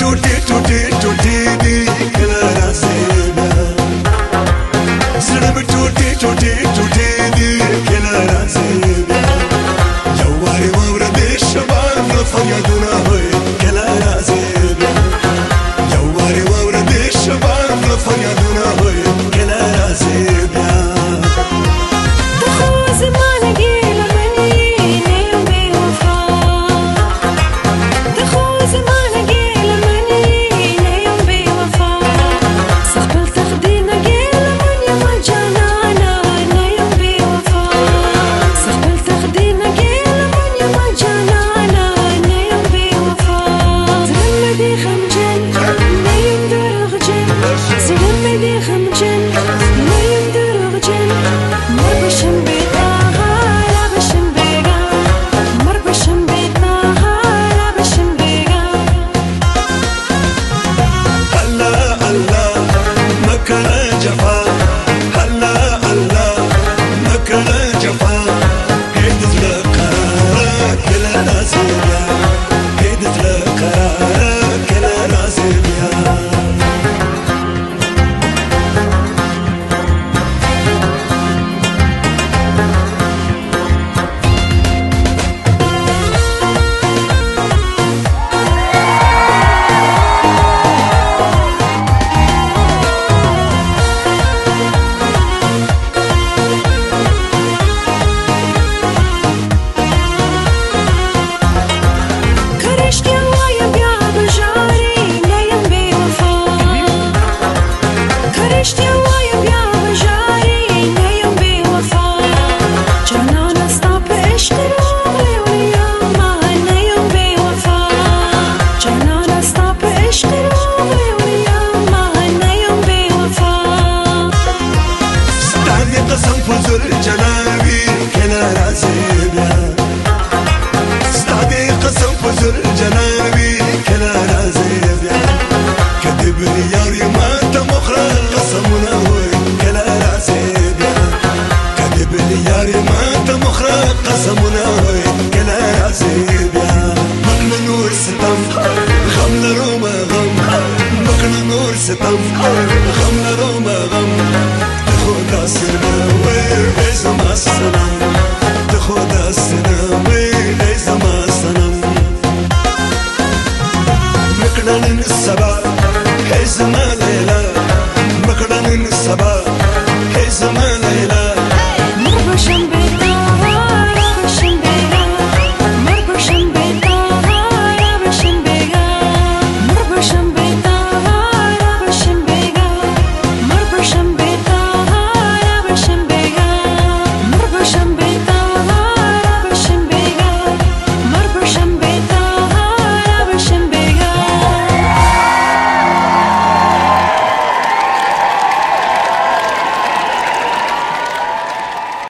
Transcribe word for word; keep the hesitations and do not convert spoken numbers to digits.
टूटे टूटे टूटे दी कलरा से सड़म टूटे टूटे टूटे दी कलरा से जवारे वावर देश बार फरियादुना होए कलरा से जवारे वावर देश बार फरियादुना होए कलरा से ستم غم نروم غم خدا سنم ای زما سنم خدا سنم ای زما سنم مكنن السبا ای زما ليلى مكنن السبا